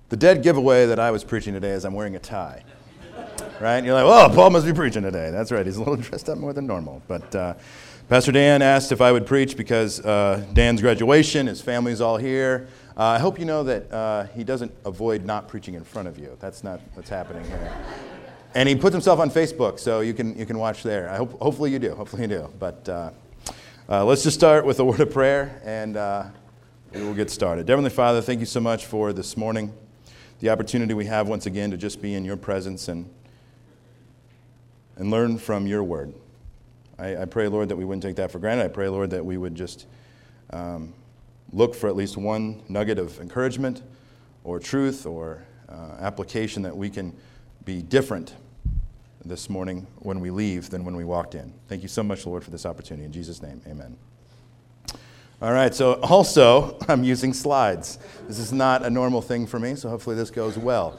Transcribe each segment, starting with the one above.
The dead giveaway that I was preaching today is I'm wearing a tie. Right? And you're like, oh, Paul must be preaching today. That's right. He's a little dressed up more than normal. But Pastor Dan asked if I would preach because Dan's graduation, his family's all here. I hope you know that he doesn't avoid not preaching in front of you. That's not what's happening here. And he puts himself on Facebook, so you can watch there. Hopefully you do. Hopefully you do. But let's just start with a word of prayer, and we will get started. Heavenly Father, thank you so much for this morning, the opportunity we have once again to just be in your presence and learn from your word. I pray, Lord, that we wouldn't take that for granted. I pray, Lord, that we would just look for at least one nugget of encouragement or truth or application that we can be different this morning when we leave than when we walked in. Thank you so much, Lord, for this opportunity. In Jesus' name, amen. All right, so also, I'm using slides. This is not a normal thing for me, so hopefully this goes well.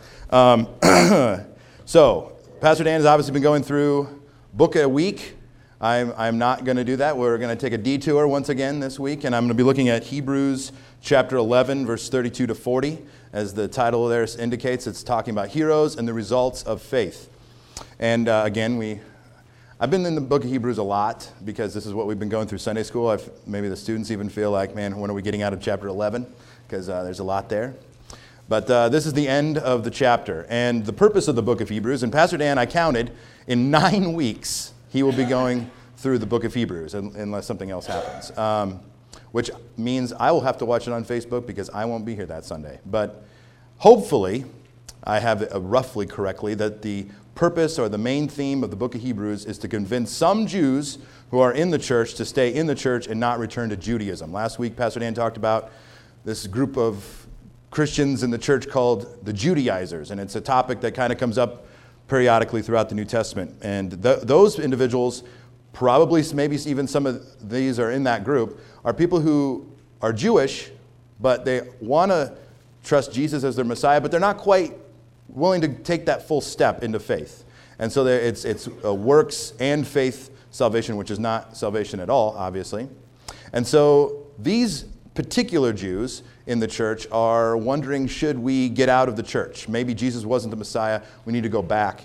So, Pastor Dan has obviously been going through book a week. I'm not going to do that. We're going to take a detour once again this week, and I'm going to be looking at Hebrews chapter 11, verse 32 to 40. As the title there indicates, it's talking about heroes and the results of faith. And again, I've been in the book of Hebrews a lot because this is what we've been going through Sunday school. Maybe the students even feel like, man, when are we getting out of chapter 11? Because there's a lot there. But this is the end of the chapter. And the purpose of the book of Hebrews, and Pastor Dan, I counted, in 9 weeks, he will be going through the book of Hebrews, unless something else happens. Which means I will have to watch it on Facebook because I won't be here that Sunday. But hopefully, I have it roughly correctly, that the purpose or the main theme of the book of Hebrews is to convince some Jews who are in the church to stay in the church and not return to Judaism. Last week, Pastor Dan talked about this group of Christians in the church called the Judaizers, and it's a topic that kind of comes up periodically throughout the New Testament. And those individuals, probably maybe even some of these are in that group, are people who are Jewish, but they want to trust Jesus as their Messiah, but they're not quite willing to take that full step into faith. And so it's works and faith salvation, which is not salvation at all, obviously. And so these particular Jews in the church are wondering, should we get out of the church? Maybe Jesus wasn't the Messiah. We need to go back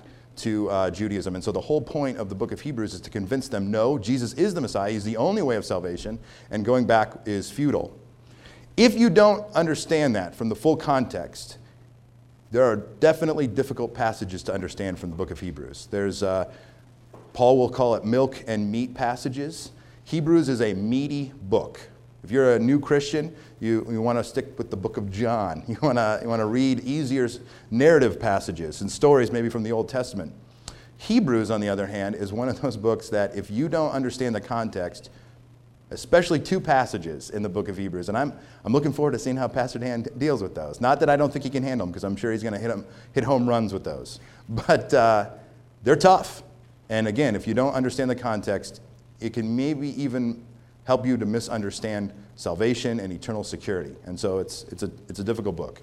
to Judaism. And so the whole point of the book of Hebrews is to convince them, no, Jesus is the Messiah. He's the only way of salvation, and going back is futile. If you don't understand that from the full context, there are definitely difficult passages to understand from the book of Hebrews. There's, Paul will call it milk and meat passages. Hebrews is a meaty book. If you're a new Christian, you want to stick with the book of John. You want to read easier narrative passages and stories maybe from the Old Testament. Hebrews, on the other hand, is one of those books that if you don't understand the context, especially 2 passages in the book of Hebrews, and I'm looking forward to seeing how Pastor Dan deals with those. Not that I don't think he can handle them, because I'm sure he's going to hit home runs with those. But they're tough. And again, if you don't understand the context, it can maybe even help you to misunderstand salvation and eternal security. And so it's a difficult book.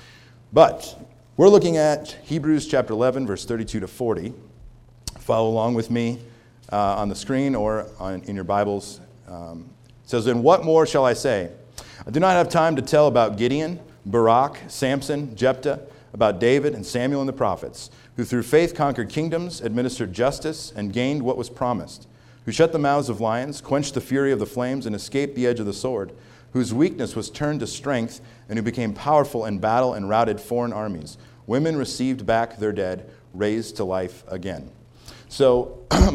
But we're looking at Hebrews chapter 11, verse 32 to 40. Follow along with me on the screen or in your Bibles. It says, "And what more shall I say? I do not have time to tell about Gideon, Barak, Samson, Jephthah, about David and Samuel and the prophets, who through faith conquered kingdoms, administered justice, and gained what was promised, who shut the mouths of lions, quenched the fury of the flames, and escaped the edge of the sword, whose weakness was turned to strength, and who became powerful in battle and routed foreign armies. Women received back their dead, raised to life again." So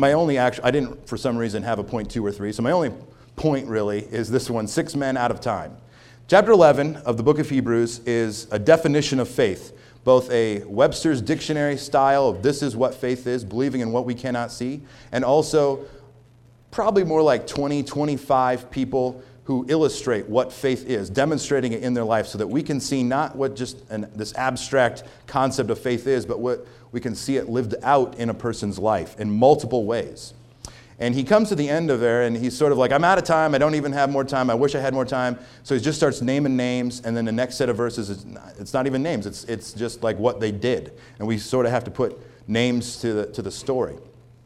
I didn't for some reason have a point 2 or 3, so my only point really is this one, 6 men out of time. Chapter 11 of the book of Hebrews is a definition of faith, both a Webster's dictionary style of this is what faith is, believing in what we cannot see, and also probably more like 20, 25 people who illustrate what faith is, demonstrating it in their life so that we can see not what just this abstract concept of faith is, but what we can see it lived out in a person's life in multiple ways. And he comes to the end of there, and he's sort of like, I'm out of time. I don't even have more time. I wish I had more time. So he just starts naming names, and then the next set of verses, it's not even names. It's just like what they did. And we sort of have to put names to the story.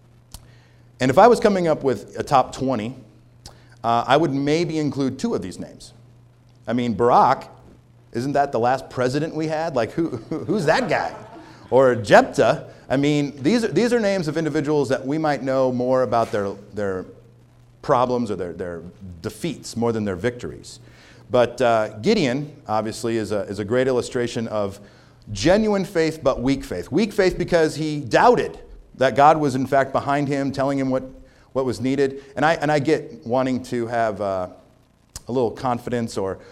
And if I was coming up with a top 20, I would maybe include 2 of these names. I mean, Barak, Isn't that the last president we had? Like, who's that guy? Or Jephthah. I mean, these are names of individuals that we might know more about their problems or their defeats more than their victories. But Gideon, obviously, is a great illustration of genuine faith but weak faith. Weak faith because he doubted that God was in fact behind him, telling him what was needed. And I get wanting to have a little confidence or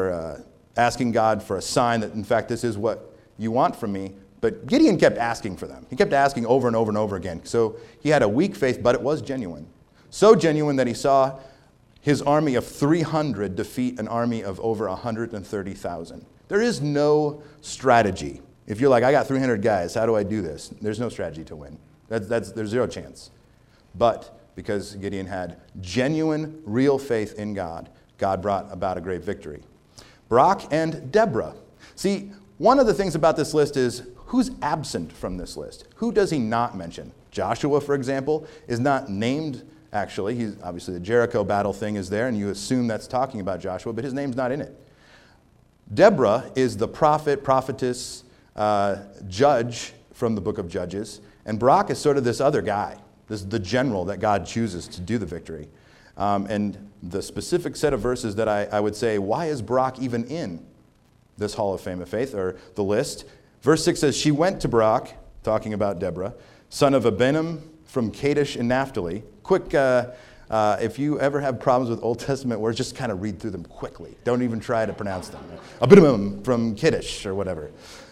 asking God for a sign that in fact this is what you want from me. But Gideon kept asking for them. He kept asking over and over and over again. So he had a weak faith, but it was genuine. So genuine that he saw his army of 300 defeat an army of over 130,000. There is no strategy. If you're like, I got 300 guys, how do I do this? There's no strategy to win. There's zero chance. But because Gideon had genuine, real faith in God, God brought about a great victory. Barak and Deborah. See, one of the things about this list is who's absent from this list? Who does he not mention? Joshua, for example, is not named, actually. He's obviously the Jericho battle thing is there, and you assume that's talking about Joshua, but his name's not in it. Deborah is the prophet, prophetess, judge from the book of Judges, and Barak is sort of this other guy, the general that God chooses to do the victory. And the specific set of verses that I would say, why is Barak even in this Hall of Fame of Faith, or the list? Verse 6 says, she went to Barak, talking about Deborah, son of Abinom from Kadesh in Naphtali. Quick, if you ever have problems with Old Testament words, just kind of read through them quickly. Don't even try to pronounce them. Abinom from Kadesh or whatever.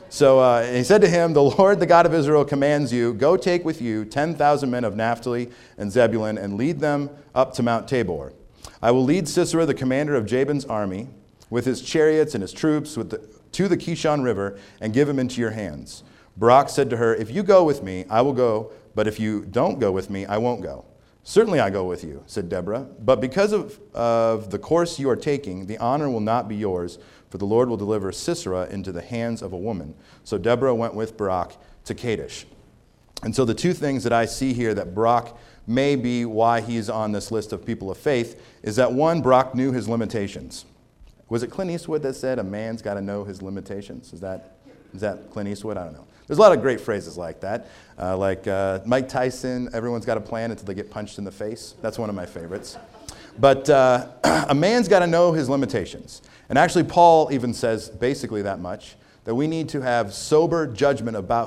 So he said to him, the Lord, the God of Israel, commands you, go take with you 10,000 men of Naphtali and Zebulun and lead them up to Mount Tabor. I will lead Sisera, the commander of Jabin's army, with his chariots and his troops to the Kishon River and give him into your hands. Barak said to her, if you go with me, I will go, but if you don't go with me, I won't go. Certainly I go with you, said Deborah, but because of the course you are taking, the honor will not be yours, for the Lord will deliver Sisera into the hands of a woman. So Deborah went with Barak to Kadesh. And so the two things that I see here that Barak may be why he's on this list of people of faith is that one, Barak knew his limitations. Was it Clint Eastwood that said a man's got to know his limitations? Is that Clint Eastwood? I don't know. There's a lot of great phrases like that. Like Mike Tyson, everyone's got a plan until they get punched in the face. That's one of my favorites. But a man's got to know his limitations. And actually, Paul even says basically that much, that we need to have sober judgment about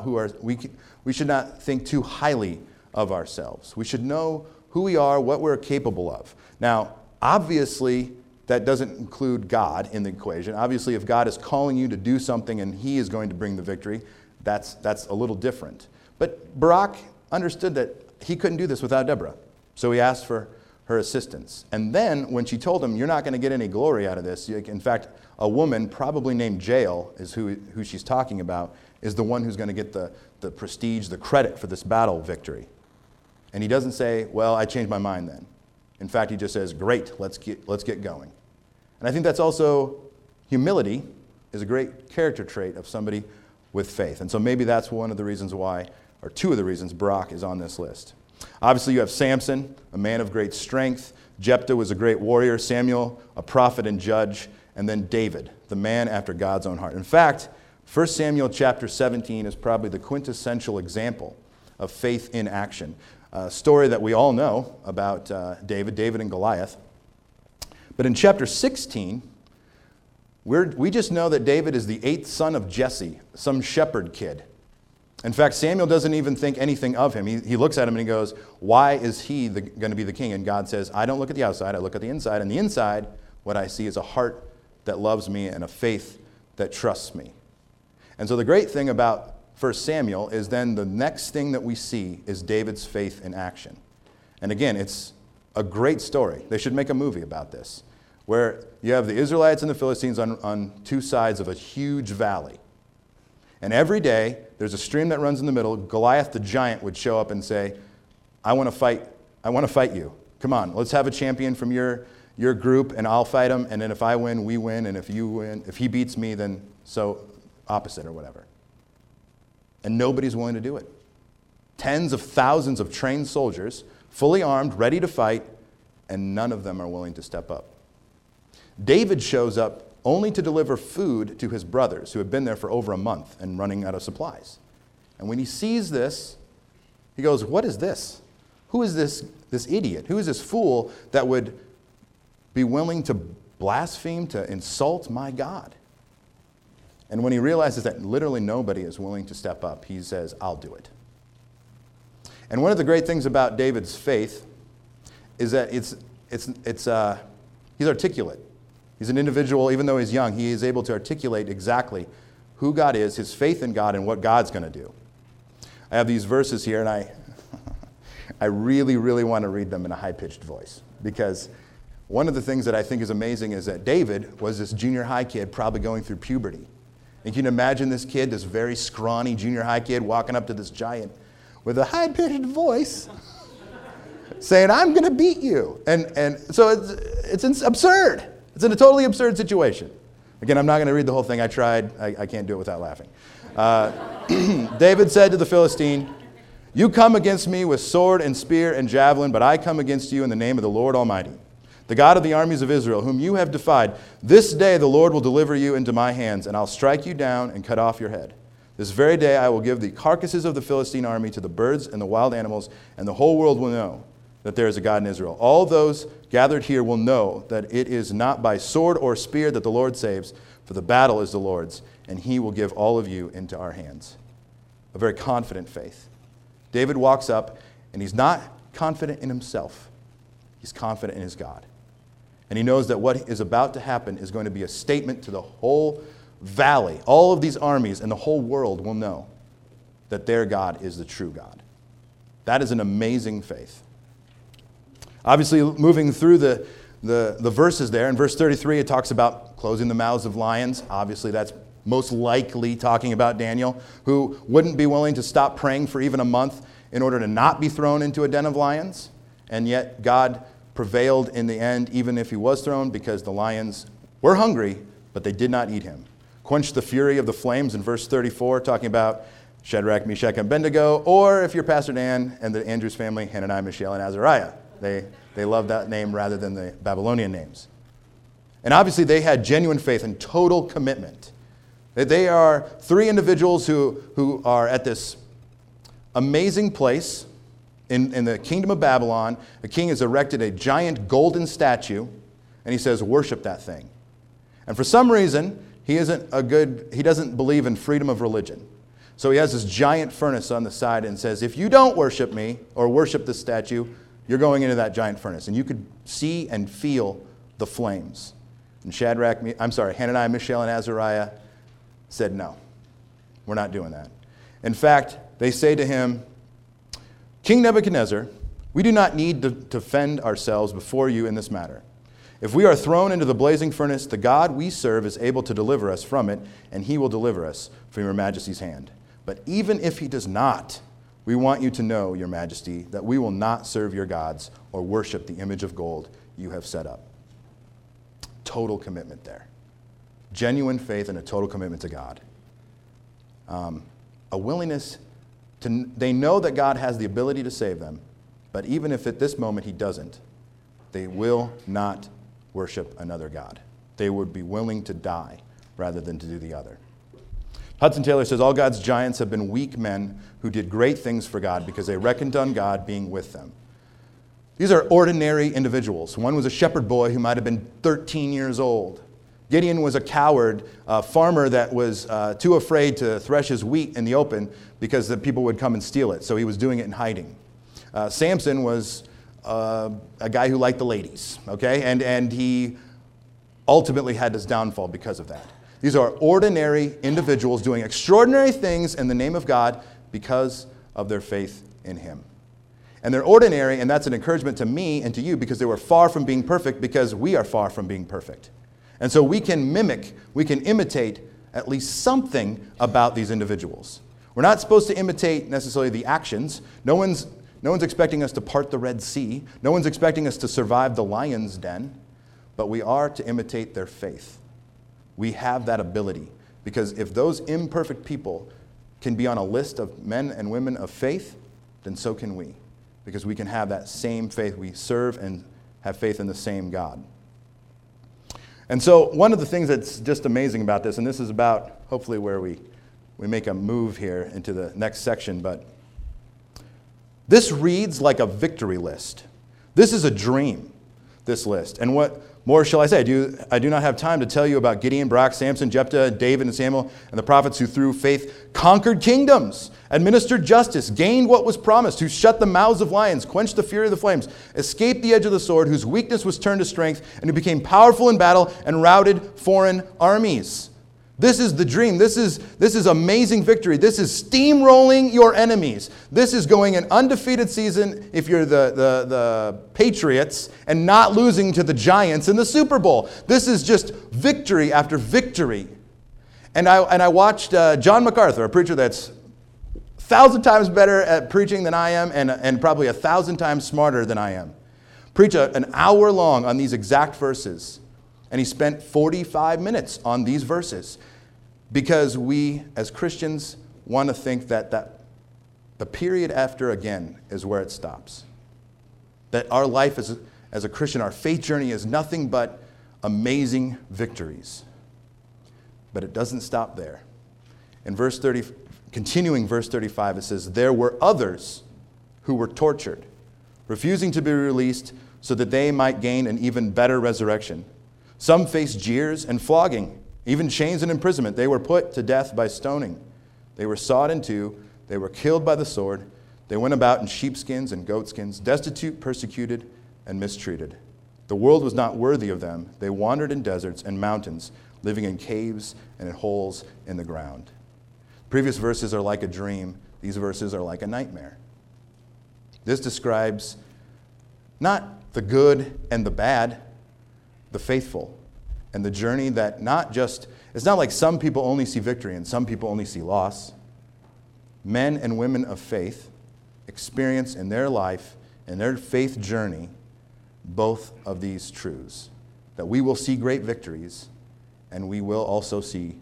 we should not think too highly of ourselves. We should know who we are, what we're capable of. Now, obviously, that doesn't include God in the equation. Obviously, if God is calling you to do something and he is going to bring the victory, that's a little different. But Barak understood that he couldn't do this without Deborah. So he asked for her assistance. And then when she told him, you're not going to get any glory out of this. In fact, a woman probably named Jael is who she's talking about, is the one who's going to get the prestige, the credit for this battle victory. And he doesn't say, well, I changed my mind then. In fact, he just says, great, let's get going. And I think that's also humility is a great character trait of somebody with faith. And so maybe that's one of the reasons why, or two of the reasons Barak is on this list. Obviously, you have Samson, a man of great strength. Jephthah was a great warrior. Samuel, a prophet and judge. And then David, the man after God's own heart. In fact, 1 Samuel chapter 17 is probably the quintessential example of faith in action. A story that we all know about David and Goliath. But in chapter 16, we just know that David is the 8th son of Jesse, some shepherd kid. In fact, Samuel doesn't even think anything of him. He looks at him and he goes, why is he going to be the king? And God says, I don't look at the outside, I look at the inside. And the inside, what I see is a heart that loves me and a faith that trusts me. And so the great thing about 1 Samuel is then the next thing that we see is David's faith in action. And again, it's a great story. They should make a movie about this, where you have the Israelites and the Philistines on two sides of a huge valley. And every day, there's a stream that runs in the middle. Goliath the giant would show up and say, I want to fight you. Come on, let's have a champion from your group, and I'll fight him. And then if I win, we win. And if you win, if he beats me, then so opposite or whatever. And nobody's willing to do it. Tens of thousands of trained soldiers, fully armed, ready to fight, and none of them are willing to step up. David shows up only to deliver food to his brothers who had been there for over a month and running out of supplies. And when he sees this, he goes, what is this? Who is this idiot? Who is this fool that would be willing to blaspheme, to insult my God? And when he realizes that literally nobody is willing to step up, he says, I'll do it. And one of the great things about David's faith is that he's articulate. He's an individual, even though he's young, he is able to articulate exactly who God is, his faith in God, and what God's going to do. I have these verses here, and I really, really want to read them in a high-pitched voice, because one of the things that I think is amazing is that David was this junior high kid probably going through puberty. And you can imagine this kid, this very scrawny junior high kid, walking up to this giant with a high-pitched voice saying, I'm going to beat you. And so it's absurd. It's in a totally absurd situation. Again, I'm not going to read the whole thing. I tried. I can't do it without laughing. David said to the Philistine, you come against me with sword and spear and javelin, but I come against you in the name of the Lord Almighty, the God of the armies of Israel, whom you have defied. This day the Lord will deliver you into my hands, and I'll strike you down and cut off your head. This very day I will give the carcasses of the Philistine army to the birds and the wild animals, and the whole world will know that there is a God in Israel. All those gathered here will know that it is not by sword or spear that the Lord saves, for the battle is the Lord's, and he will give all of you into our hands. A very confident faith. David walks up, and he's not confident in himself. He's confident in his God. And he knows that what is about to happen is going to be a statement to the whole valley. All of these armies and the whole world will know that their God is the true God. That is an amazing faith. Obviously, moving through the verses there, in verse 33, it talks about closing the mouths of lions. Obviously, that's most likely talking about Daniel, who wouldn't be willing to stop praying for even a month in order to not be thrown into a den of lions. And yet, God prevailed in the end, even if he was thrown, because the lions were hungry, but they did not eat him. Quenched the fury of the flames in verse 34, talking about Shadrach, Meshach, and Abednego, or if you're Pastor Dan and the Andrews family, Hananiah, Mishael, and Azariah. They love that name rather than the Babylonian names. And obviously they had genuine faith and total commitment. They are three individuals who are at this amazing place in the kingdom of Babylon. The king has erected a giant golden statue, and he says, worship that thing. And for some reason, he doesn't believe in freedom of religion. So he has this giant furnace on the side and says, if you don't worship me or worship this statue, you're going into that giant furnace. And you could see and feel the flames. And Hananiah, Mishael, and Azariah said, no, we're not doing that. In fact, they say to him, King Nebuchadnezzar, we do not need to defend ourselves before you in this matter. If we are thrown into the blazing furnace, the God we serve is able to deliver us from it, and he will deliver us from your majesty's hand. But even if he does not, we want you to know, your majesty, that we will not serve your gods or worship the image of gold you have set up. Total commitment there. Genuine faith and a total commitment to God. A willingness to, they know that God has the ability to save them, but even if at this moment he doesn't, they will not worship another God. They would be willing to die rather than to do the other. Hudson Taylor says, all God's giants have been weak men who did great things for God because they reckoned on God being with them. These are ordinary individuals. One was a shepherd boy who might have been 13 years old. Gideon was a coward, farmer that was too afraid to thresh his wheat in the open because the people would come and steal it, so he was doing it in hiding. Samson was a guy who liked the ladies, okay? And he ultimately had his downfall because of that. These are ordinary individuals doing extraordinary things in the name of God because of their faith in him. And they're ordinary, and that's an encouragement to me and to you because they were far from being perfect because we are far from being perfect. And so we can mimic, we can imitate at least something about these individuals. We're not supposed to imitate necessarily the actions. No one's expecting us to part the Red Sea. No one's expecting us to survive the lion's den. But we are to imitate their faith. We have that ability. Because if those imperfect people can be on a list of men and women of faith, then so can we. Because we can have that same faith. We serve and have faith in the same God. And so one of the things that's just amazing about this, and this is about hopefully where we make a move here into the next section, but this reads like a victory list. This is a dream, this list. And what more shall I say? I do not have time to tell you about Gideon, Barak, Samson, Jephthah, David, and Samuel, and the prophets who through faith conquered kingdoms, administered justice, gained what was promised, who shut the mouths of lions, quenched the fury of the flames, escaped the edge of the sword, whose weakness was turned to strength, and who became powerful in battle and routed foreign armies. This is the dream. This is amazing victory. This is steamrolling your enemies. This is going an undefeated season if you're the Patriots and not losing to the Giants in the Super Bowl. This is just victory after victory. And I watched John MacArthur, a preacher that's 1,000 times better at preaching than I am and probably 1,000 times smarter than I am, preach an hour long on these exact verses. And he spent 45 minutes on these verses because we, as Christians, want to think that the period after again is where it stops. That our life as a Christian, our faith journey is nothing but amazing victories. But it doesn't stop there. In continuing verse 35, it says, "There were others who were tortured, refusing to be released so that they might gain an even better resurrection. Some faced jeers and flogging, even chains and imprisonment. They were put to death by stoning. They were sawed in two. They were killed by the sword. They went about in sheepskins and goatskins, destitute, persecuted, and mistreated. The world was not worthy of them. They wandered in deserts and mountains, living in caves and in holes in the ground." Previous verses are like a dream. These verses are like a nightmare. This describes not the good and the bad, the faithful, and the journey that it's not like some people only see victory and some people only see loss. Men and women of faith experience in their life, in their faith journey, both of these truths. That we will see great victories and we will also see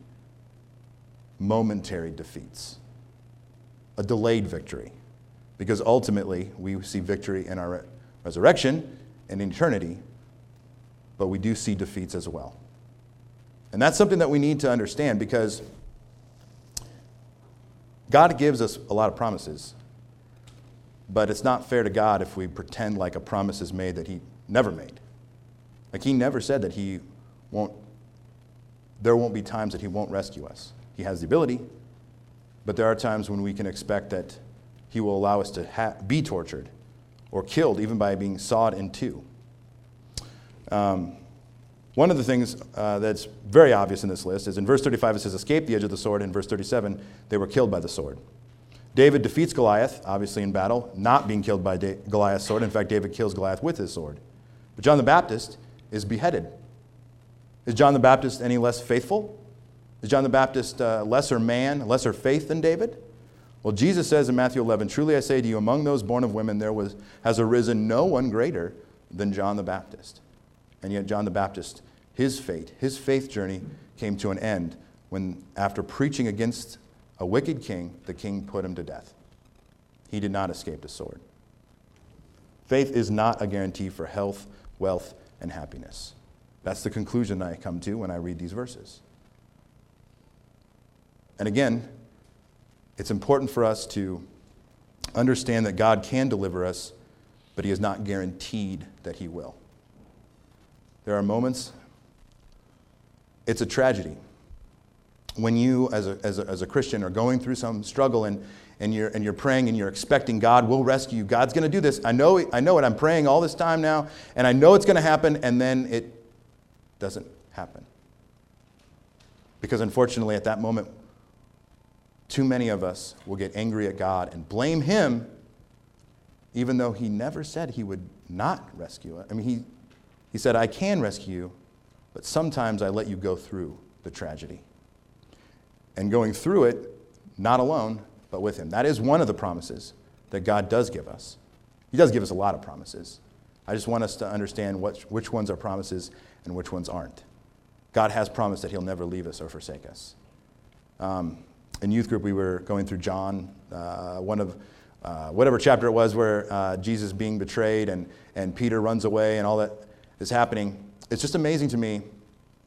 momentary defeats. A delayed victory. Because ultimately we see victory in our resurrection and in eternity, but we do see defeats as well. And that's something that we need to understand because God gives us a lot of promises, but it's not fair to God if we pretend like a promise is made that he never made. Like he never said that there won't be times that he won't rescue us. He has the ability, but there are times when we can expect that he will allow us to be tortured or killed, even by being sawed in two. One of the things that's very obvious in this list is in verse 35 it says, "Escape the edge of the sword." In verse 37, they were killed by the sword. David defeats Goliath, obviously in battle, not being killed by Goliath's sword. In fact, David kills Goliath with his sword. But John the Baptist is beheaded. Is John the Baptist any less faithful? Is John the Baptist lesser man, lesser faith than David? Well, Jesus says in Matthew 11, "Truly I say to you, among those born of women has arisen no one greater than John the Baptist." And yet John the Baptist, his faith journey came to an end when, after preaching against a wicked king, the king put him to death. He did not escape the sword. Faith is not a guarantee for health, wealth, and happiness. That's the conclusion I come to when I read these verses. And again, it's important for us to understand that God can deliver us, but he is not guaranteed that he will. There are moments, it's a tragedy. When you, as a Christian, are going through some struggle and you're praying and you're expecting God will rescue you. God's going to do this. I know it. I'm praying all this time now, and I know it's going to happen, and then it doesn't happen. Because unfortunately, at that moment, too many of us will get angry at God and blame him, even though he never said he would not rescue us. I mean, he said, "I can rescue you, but sometimes I let you go through the tragedy." And going through it, not alone, but with him. That is one of the promises that God does give us. He does give us a lot of promises. I just want us to understand which ones are promises and which ones aren't. God has promised that he'll never leave us or forsake us. In youth group, we were going through John, whatever chapter it was where Jesus is being betrayed and Peter runs away and all that is happening. It's just amazing to me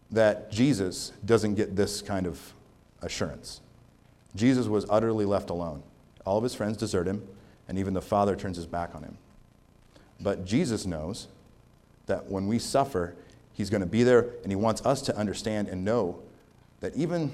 that Jesus doesn't get this kind of assurance. Jesus was utterly left alone. All of his friends desert him, and even the Father turns his back on him. But Jesus knows that when we suffer, he's going to be there, and he wants us to understand and know that even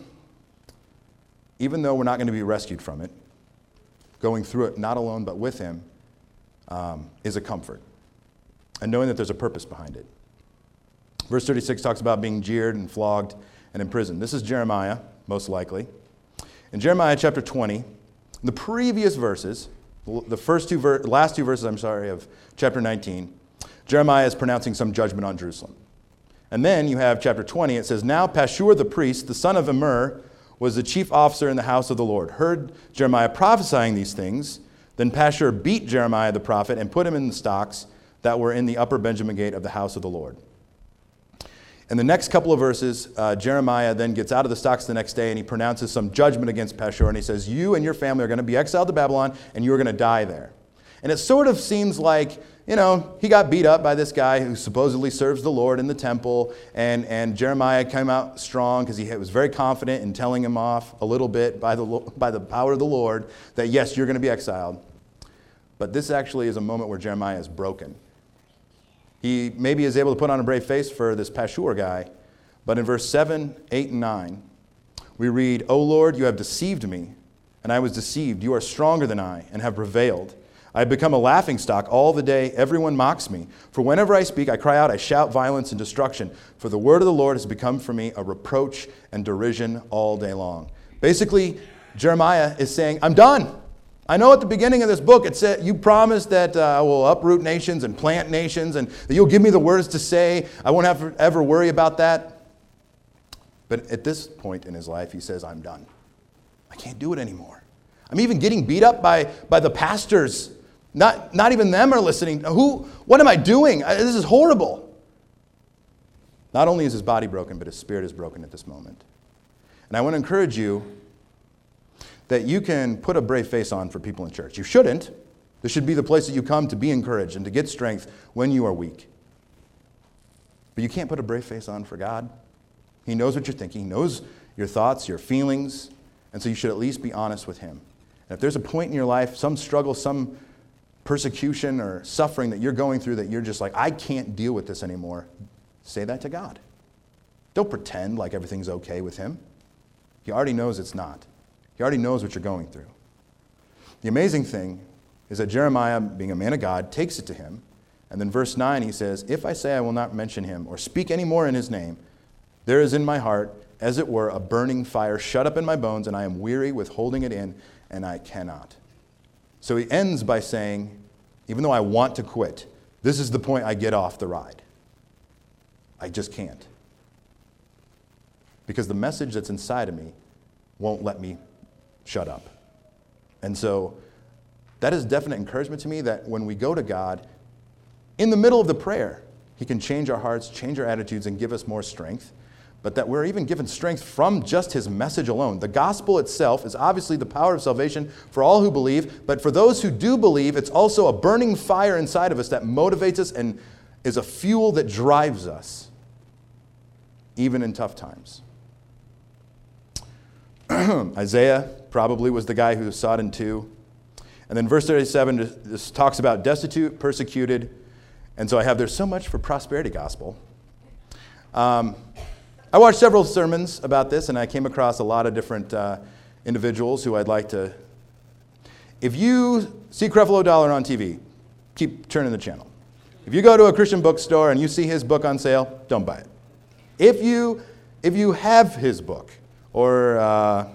though we're not going to be rescued from it, going through it not alone but with him is a comfort. And knowing that there's a purpose behind it. Verse 36 talks about being jeered and flogged and imprisoned. This is Jeremiah, most likely. In Jeremiah chapter 20, the previous verses, the last two verses, of chapter 19, Jeremiah is pronouncing some judgment on Jerusalem. And then you have chapter 20, it says, Now Pashur the priest, the son of Immer, was the chief officer in the house of the Lord, heard Jeremiah prophesying these things. Then Pashur beat Jeremiah the prophet and put him in the stocks that were in the upper Benjamin gate of the house of the Lord. In the next couple of verses, Jeremiah then gets out of the stocks the next day and he pronounces some judgment against Pashur, and he says, you and your family are going to be exiled to Babylon and you are going to die there. And it sort of seems like, he got beat up by this guy who supposedly serves the Lord in the temple, and Jeremiah came out strong because he was very confident in telling him off a little bit by the power of the Lord that, yes, you're going to be exiled. But this actually is a moment where Jeremiah is broken. He maybe is able to put on a brave face for this Pashur guy, but in verse 7, 8, and 9, we read, O Lord, you have deceived me, and I was deceived. You are stronger than I, and have prevailed. I have become a laughingstock all the day. Everyone mocks me. For whenever I speak, I cry out, I shout violence and destruction. For the word of the Lord has become for me a reproach and derision all day long. Basically, Jeremiah is saying, I'm done. I know at the beginning of this book, it said, you promised that I will uproot nations and plant nations, and that you'll give me the words to say. I won't have to ever worry about that. But at this point in his life, he says, I'm done. I can't do it anymore. I'm even getting beat up by the pastors. Not even them are listening. What am I doing? This is horrible. Not only is his body broken, but his spirit is broken at this moment. And I want to encourage you that you can put a brave face on for people in church. You shouldn't. This should be the place that you come to be encouraged and to get strength when you are weak. But you can't put a brave face on for God. He knows what you're thinking. He knows your thoughts, your feelings. And so you should at least be honest with him. And if there's a point in your life, some struggle, some persecution or suffering that you're going through that you're just like, I can't deal with this anymore, say that to God. Don't pretend like everything's okay with him. He already knows it's not. He already knows what you're going through. The amazing thing is that Jeremiah, being a man of God, takes it to him. And then verse 9, he says, If I say I will not mention him or speak any more in his name, there is in my heart, as it were, a burning fire shut up in my bones, and I am weary with holding it in, and I cannot. So he ends by saying, even though I want to quit, this is the point I get off the ride. I just can't. Because the message that's inside of me won't let me shut up. And so that is definite encouragement to me that when we go to God, in the middle of the prayer, he can change our hearts, change our attitudes, and give us more strength. But that we're even given strength from just his message alone. The gospel itself is obviously the power of salvation for all who believe, but for those who do believe, it's also a burning fire inside of us that motivates us and is a fuel that drives us, even in tough times. Isaiah probably was the guy who saw it in two. And then verse 37 just talks about destitute, persecuted. And so there's so much for prosperity gospel. I watched several sermons about this, and I came across a lot of different individuals who I'd like to... If you see Creflo Dollar on TV, keep turning the channel. If you go to a Christian bookstore and you see his book on sale, don't buy it. If you have his book, or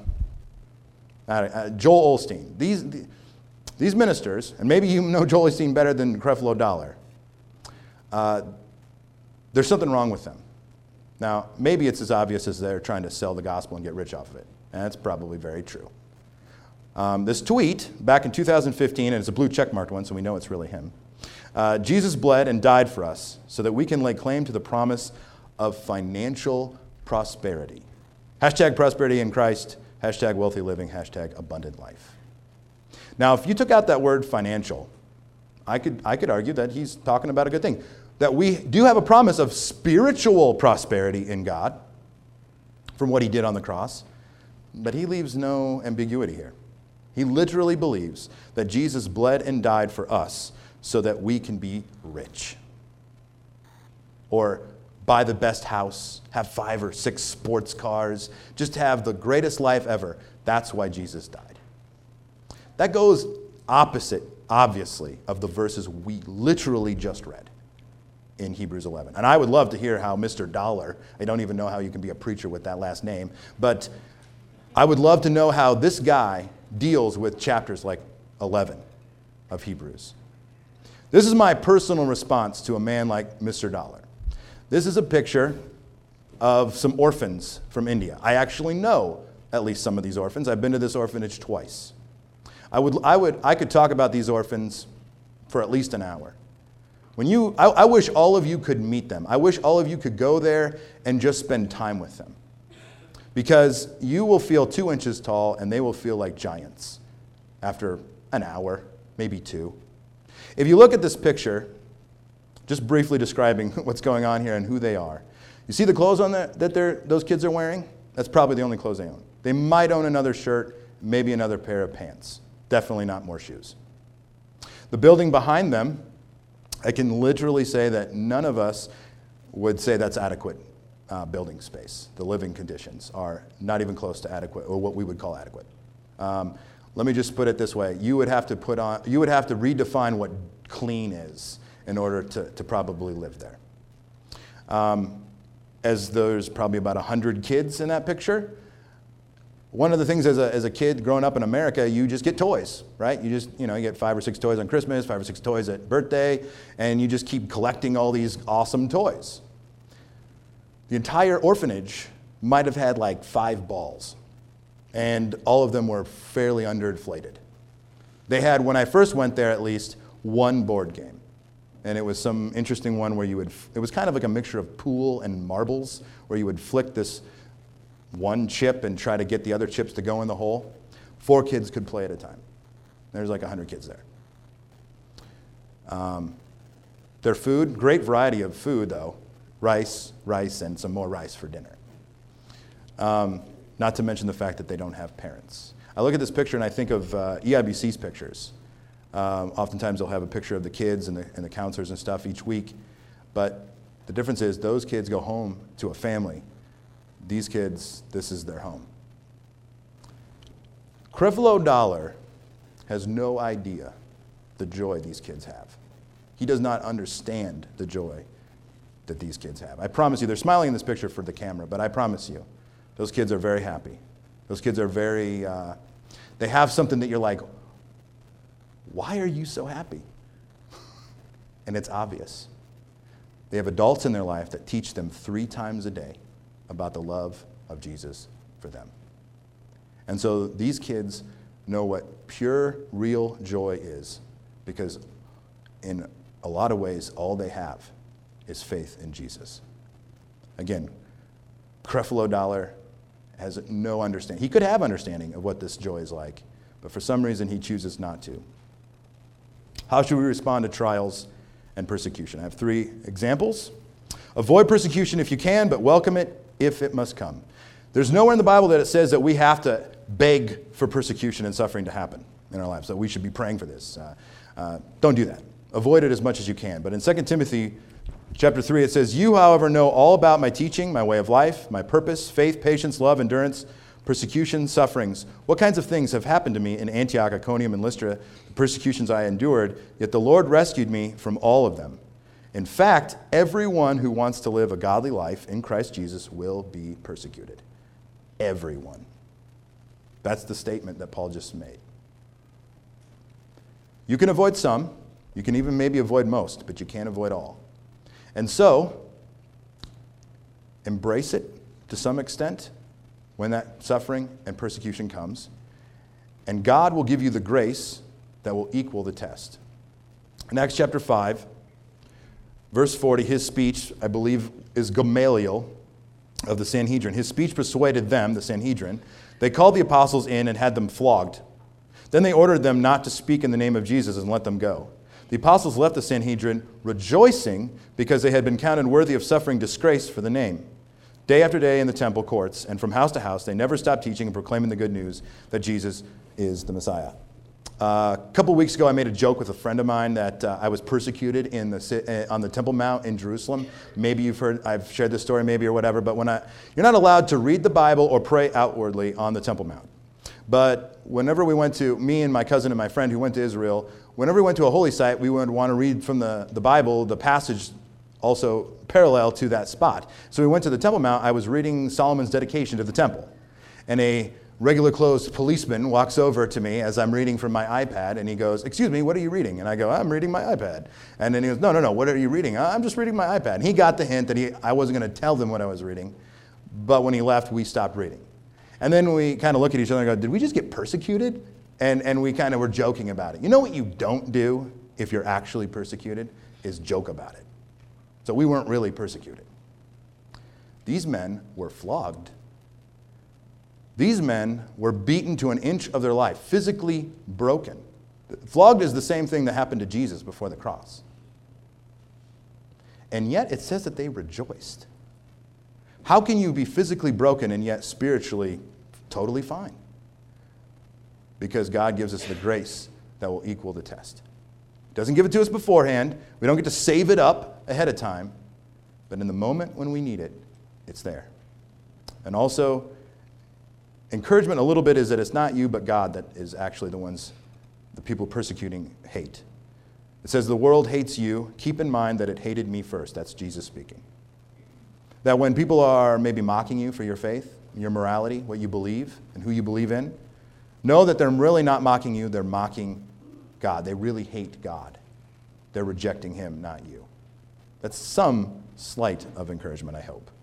Joel Osteen, these ministers, and maybe you know Joel Osteen better than Creflo Dollar, there's something wrong with them. Now, maybe it's as obvious as they're trying to sell the gospel and get rich off of it. And that's probably very true. This tweet, back in 2015, and it's a blue checkmarked one, so we know it's really him. Jesus bled and died for us so that we can lay claim to the promise of financial prosperity. Hashtag prosperity in Christ, hashtag wealthy living, hashtag abundant life. Now, if you took out that word financial, I could argue that he's talking about a good thing. That we do have a promise of spiritual prosperity in God, from what he did on the cross, but he leaves no ambiguity here. He literally believes that Jesus bled and died for us so that we can be rich. Or buy the best house, have 5 or 6 sports cars, just have the greatest life ever. That's why Jesus died. That goes opposite, obviously, of the verses we literally just read in Hebrews 11. And I would love to hear how Mr. Dollar, I don't even know how you can be a preacher with that last name, but I would love to know how this guy deals with chapters like 11 of Hebrews. This is my personal response to a man like Mr. Dollar. This is a picture of some orphans from India. I actually know at least some of these orphans. I've been to this orphanage twice. I could talk about these orphans for at least an hour. I wish all of you could meet them. I wish all of you could go there and just spend time with them. Because you will feel 2 inches tall and they will feel like giants after an hour, maybe 2. If you look at this picture, just briefly describing what's going on here and who they are. You see the clothes on that those kids are wearing? That's probably the only clothes they own. They might own another shirt, maybe another pair of pants. Definitely not more shoes. The building behind them, I can literally say that none of us would say that's adequate building space. The living conditions are not even close to adequate, or what we would call adequate. Let me just put it this way. You would have to redefine what clean is in order to probably live there. As there's probably about 100 kids in that picture, one of the things as a kid growing up in America, you just get toys, right? You get 5 or 6 toys on Christmas, 5 or 6 toys at birthday, and you just keep collecting all these awesome toys. The entire orphanage might have had like 5 balls, and all of them were fairly underinflated. They had, when I first went there at least, 1 board game. And it was some interesting one where it was kind of like a mixture of pool and marbles, where you would flick this one chip and try to get the other chips to go in the hole. 4 kids could play at a time. There's like 100 kids there. Their food, great variety of food though. Rice, and some more rice for dinner. Not to mention the fact that they don't have parents. I look at this picture and I think of EIBC's pictures. Oftentimes they'll have a picture of the kids and the counselors and stuff each week. But the difference is those kids go home to a family. These kids, this is their home. Creflo Dollar has no idea the joy these kids have. He does not understand the joy that these kids have. I promise you, they're smiling in this picture for the camera, but I promise you, those kids are very happy. Those kids are very, they have something that you're like, why are you so happy? And it's obvious. They have adults in their life that teach them 3 times a day about the love of Jesus for them. And so these kids know what pure, real joy is, because in a lot of ways, all they have is faith in Jesus. Again, Creflo Dollar has no understanding. He could have understanding of what this joy is like, but for some reason he chooses not to. How should we respond to trials and persecution? I have 3 examples. Avoid persecution if you can, but welcome it if it must come. There's nowhere in the Bible that it says that we have to beg for persecution and suffering to happen in our lives, that we should be praying for this. Don't do that. Avoid it as much as you can. But in 2 Timothy chapter 3, it says, "You, however, know all about my teaching, my way of life, my purpose, faith, patience, love, endurance, persecution, sufferings. What kinds of things have happened to me in Antioch, Iconium, and Lystra, the persecutions I endured, yet the Lord rescued me from all of them. In fact, everyone who wants to live a godly life in Christ Jesus will be persecuted." Everyone. That's the statement that Paul just made. You can avoid some. You can even maybe avoid most, but you can't avoid all. And so, embrace it to some extent when that suffering and persecution comes, and God will give you the grace that will equal the test. In Acts chapter 5, verse 40, his speech, I believe, is Gamaliel of the Sanhedrin. His speech persuaded them, the Sanhedrin. They called the apostles in and had them flogged. Then they ordered them not to speak in the name of Jesus and let them go. The apostles left the Sanhedrin rejoicing because they had been counted worthy of suffering disgrace for the name. Day after day in the temple courts and from house to house, they never stopped teaching and proclaiming the good news that Jesus is the Messiah. A couple weeks ago, I made a joke with a friend of mine that I was persecuted on the Temple Mount in Jerusalem. Maybe you've heard, I've shared this story maybe or whatever, but you're not allowed to read the Bible or pray outwardly on the Temple Mount. But whenever we went to, me and my cousin and my friend who went to Israel, whenever we went to a holy site, we would want to read from the Bible, the passage also parallel to that spot. So we went to the Temple Mount. I was reading Solomon's dedication to the temple. And a regular clothes policeman walks over to me as I'm reading from my iPad, and he goes, "Excuse me, what are you reading?" And I go, "I'm reading my iPad." And then he goes, No, what are you reading?" "I'm just reading my iPad." And he got the hint that I wasn't going to tell them what I was reading. But when he left, we stopped reading. And then we kind of look at each other and go, "Did we just get persecuted?" And we kind of were joking about it. You know what you don't do if you're actually persecuted is joke about it. So we weren't really persecuted. These men were flogged. These men were beaten to an inch of their life, physically broken. Flogged is the same thing that happened to Jesus before the cross. And yet it says that they rejoiced. How can you be physically broken and yet spiritually totally fine? Because God gives us the grace that will equal the test. He doesn't give it to us beforehand. We don't get to save it up ahead of time. But in the moment when we need it, it's there. And also, encouragement a little bit is that it's not you but God that is actually the people persecuting hate. It says, "The world hates you. Keep in mind that it hated me first." That's Jesus speaking. That when people are maybe mocking you for your faith, your morality, what you believe, and who you believe in, know that they're really not mocking you, they're mocking God. They really hate God. They're rejecting Him, not you. That's some slight of encouragement, I hope.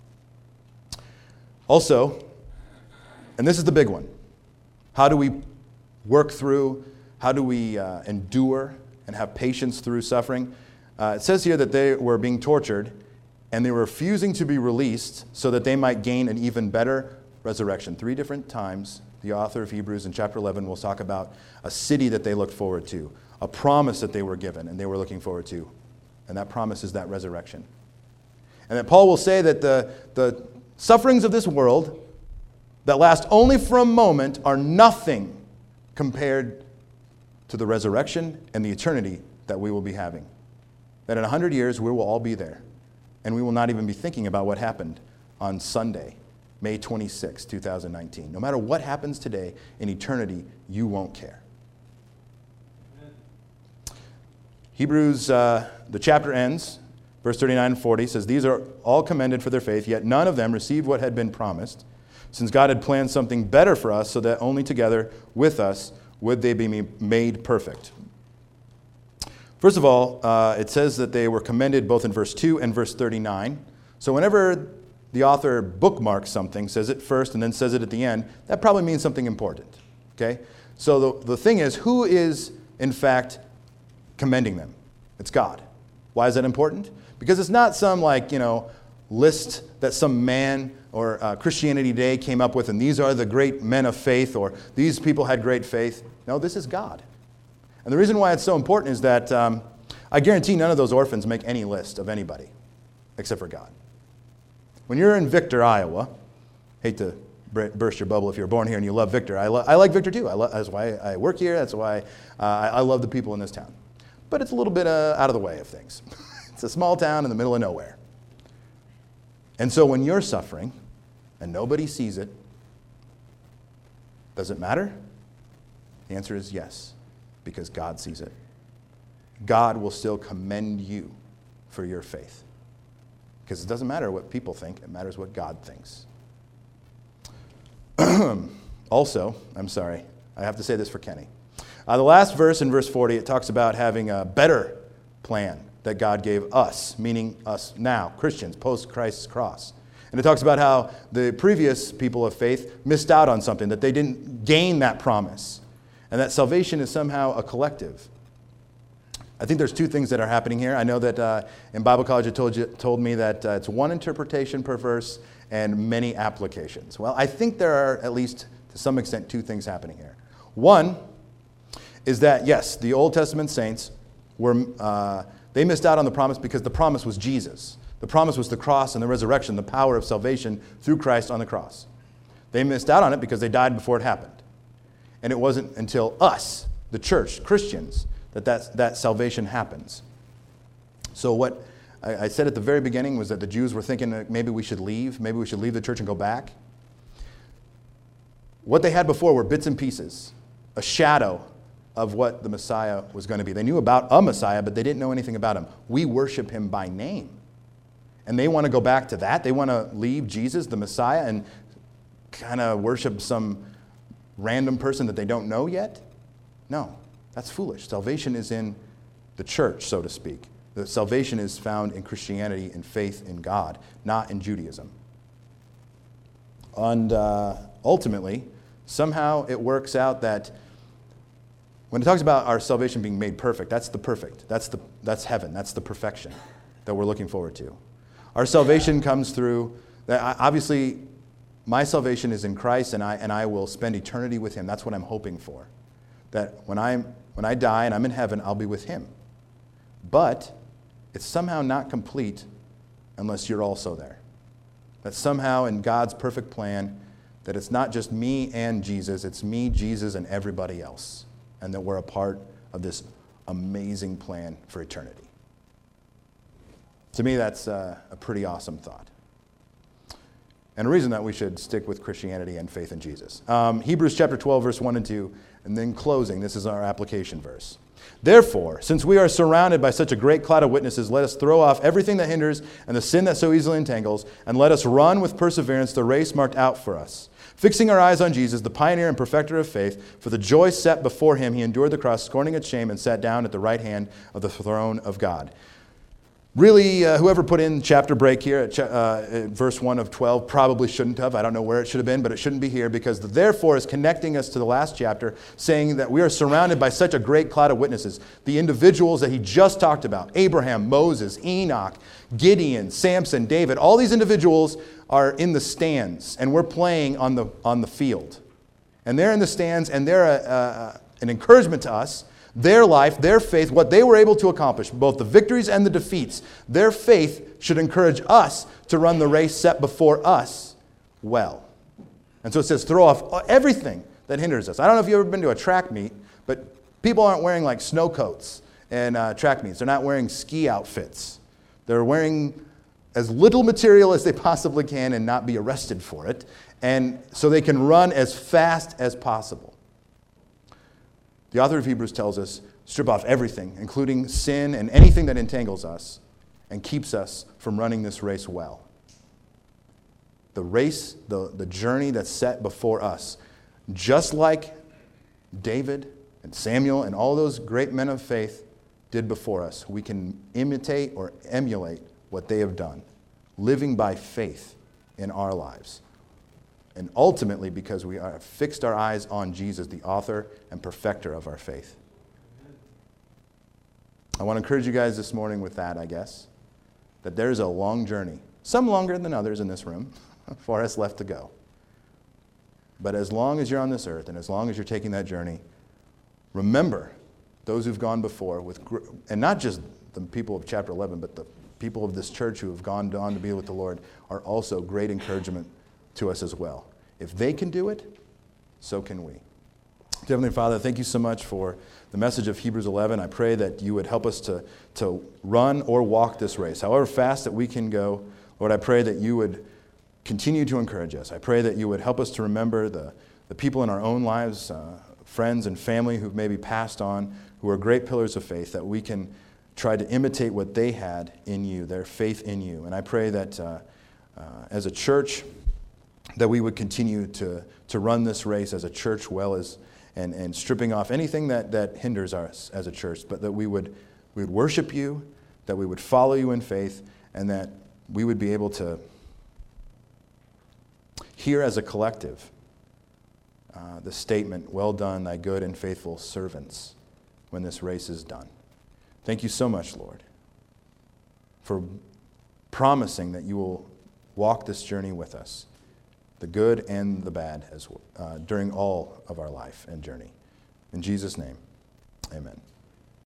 Also, and this is the big one, how do we work through, how do we endure and have patience through suffering? It says here that they were being tortured and they were refusing to be released so that they might gain an even better resurrection. 3 different times, the author of Hebrews in chapter 11 will talk about a city that they looked forward to, a promise that they were given and they were looking forward to. And that promise is that resurrection. And that Paul will say that the sufferings of this world that last only for a moment are nothing compared to the resurrection and the eternity that we will be having. That in 100 years we will all be there. And we will not even be thinking about what happened on Sunday, May 26, 2019. No matter what happens today, in eternity, you won't care. Amen. Hebrews, the chapter ends, verse 39 and 40, says, "These are all commended for their faith, yet none of them received what had been promised, since God had planned something better for us, so that only together with us would they be made perfect." First of all, it says that they were commended both in verse 2 and verse 39. So whenever the author bookmarks something, says it first and then says it at the end, that probably means something important. Okay? So the thing is, who is in fact commending them? It's God. Why is that important? Because it's not some list that some man or Christianity Today came up with, and these are the great men of faith, or these people had great faith. No, this is God. And the reason why it's so important is that I guarantee none of those orphans make any list of anybody except for God. When you're in Victor, Iowa, hate to burst your bubble if you're born here and you love Victor. I like Victor too. That's why I work here. That's why I love the people in this town. But it's a little bit out of the way of things. It's a small town in the middle of nowhere. And so when you're suffering and nobody sees it, does it matter? The answer is yes, because God sees it. God will still commend you for your faith. Because it doesn't matter what people think, it matters what God thinks. Also, I'm sorry, I have to say this for Kenny. The last verse, in verse 40, it talks about having a better plan that God gave us, meaning us now, Christians, post Christ's cross. And it talks about how the previous people of faith missed out on something, that they didn't gain that promise, and that salvation is somehow a collective. I think there's 2 things that are happening here. I know that in Bible college it told me that it's 1 interpretation per verse and many applications. Well, I think there are at least to some extent 2 things happening here. One is that, yes, the Old Testament saints they missed out on the promise because the promise was Jesus. The promise was the cross and the resurrection, the power of salvation through Christ on the cross. They missed out on it because they died before it happened. And it wasn't until us, the church, Christians, that salvation happens. So what I said at the very beginning was that the Jews were thinking that maybe we should leave the church and go back. What they had before were bits and pieces, a shadow of what the Messiah was going to be. They knew about a Messiah, but they didn't know anything about him. We worship him by name. And they want to go back to that. They want to leave Jesus, the Messiah, and kind of worship some random person that they don't know yet? No, that's foolish. Salvation is in the church, so to speak. The salvation is found in Christianity and faith in God, not in Judaism. And ultimately, somehow it works out that when it talks about our salvation being made perfect, that's the perfect. That's heaven. That's the perfection that we're looking forward to. Our salvation comes through, obviously, my salvation is in Christ, and I will spend eternity with him. That's what I'm hoping for. That when I die and I'm in heaven, I'll be with him. But it's somehow not complete unless you're also there. That somehow in God's perfect plan, that it's not just me and Jesus, it's me, Jesus, and everybody else. And that we're a part of this amazing plan for eternity. To me, that's a pretty awesome thought. And a reason that we should stick with Christianity and faith in Jesus. Hebrews chapter 12, verse 1 and 2, and then closing, this is our application verse. Therefore, since we are surrounded by such a great cloud of witnesses, let us throw off everything that hinders and the sin that so easily entangles, and let us run with perseverance the race marked out for us. Fixing our eyes on Jesus, the pioneer and perfecter of faith, for the joy set before him, he endured the cross, scorning its shame, and sat down at the right hand of the throne of God. Really, whoever put in chapter break here at verse 1 of 12 probably shouldn't have. I don't know where it should have been, but it shouldn't be here because the therefore is connecting us to the last chapter, saying that we are surrounded by such a great cloud of witnesses. The individuals that he just talked about, Abraham, Moses, Enoch, Gideon, Samson, David, all these individuals are in the stands, and we're playing on the field. And they're in the stands, and they're an encouragement to us. Their life, their faith, what they were able to accomplish, both the victories and the defeats, their faith should encourage us to run the race set before us well. And so it says, throw off everything that hinders us. I don't know if you've ever been to a track meet, but people aren't wearing like snow coats and track meets. They're not wearing ski outfits. They're wearing as little material as they possibly can and not be arrested for it. And so they can run as fast as possible. The author of Hebrews tells us, strip off everything, including sin and anything that entangles us and keeps us from running this race well. The race, the journey that's set before us, just like David and Samuel and all those great men of faith did before us, we can imitate or emulate what they have done, living by faith in our lives. And ultimately, because we have fixed our eyes on Jesus, the author and perfecter of our faith. I want to encourage you guys this morning with that, I guess, that there's a long journey, some longer than others in this room, for us left to go. But as long as you're on this earth and as long as you're taking that journey, remember those who've gone before, and not just the people of chapter 11, but the people of this church who have gone on to be with the Lord are also great encouragement to us as well. If they can do it, so can we. Heavenly Father, thank you so much for the message of Hebrews 11. I pray that you would help us to run or walk this race, however fast that we can go. Lord, I pray that you would continue to encourage us. I pray that you would help us to remember the people in our own lives, friends and family who've maybe passed on, who are great pillars of faith, that we can try to imitate what they had in you, their faith in you. And I pray that as a church, that we would continue to run this race as a church well as and stripping off anything that hinders us as a church, but that we would worship you, that we would follow you in faith, and that we would be able to hear as a collective the statement, well done, thy good and faithful servants, when this race is done. Thank you so much, Lord, for promising that you will walk this journey with us, the good and the bad, during all of our life and journey. In Jesus' name, amen.